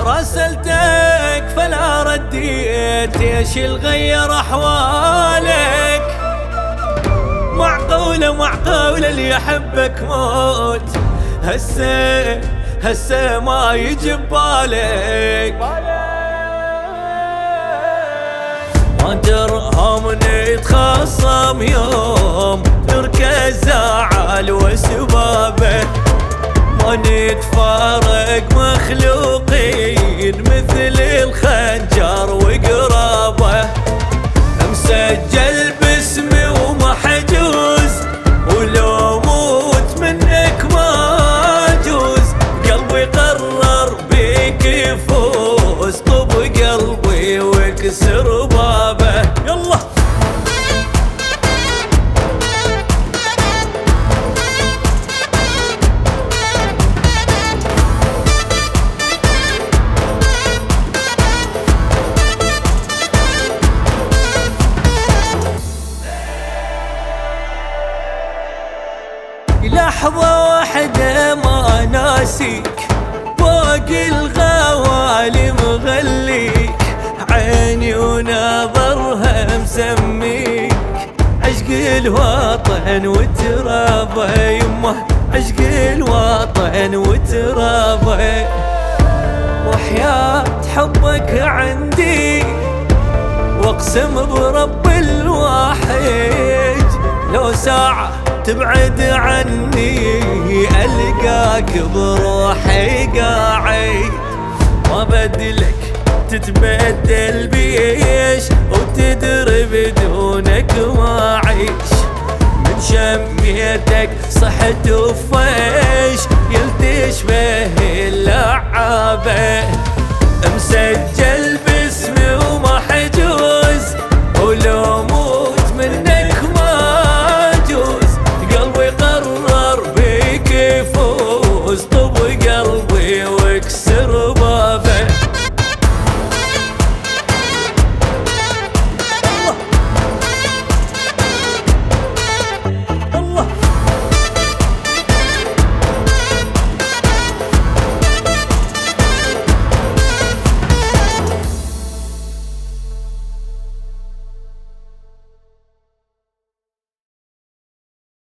راسلتك فلا رديت، ايش الغير احوالك؟ معقولة معقولة اللي يحبك موت، هسه ما يجي ببالك. ما درهم نتخاصم يوم تركز زعل وسبابه، ما نتفارق مخلوقين مثل الخنجر وقرابه. مسجل باسمي ومحجوز، ولو موت منك ما اجوز. قلبي قرر بيك يفوز، طب قلبي واكسر بابه. يلا لحظة واحدة ما ناسيك، فوق الغوالي مغليك. عيني ونظرها مسميك، عشق الوطن وترابه. يمه عشق الوطن وترابه، وحياة حبك عندي واقسم برب الواحد، لو ساعة تبعد عني ألقاك بروحي قاعد. ما بدلك تتبدل بيش، وتدري بدونك ما عيش. من شميتك صحت وفيش، يلتش به اللعابة. مسجل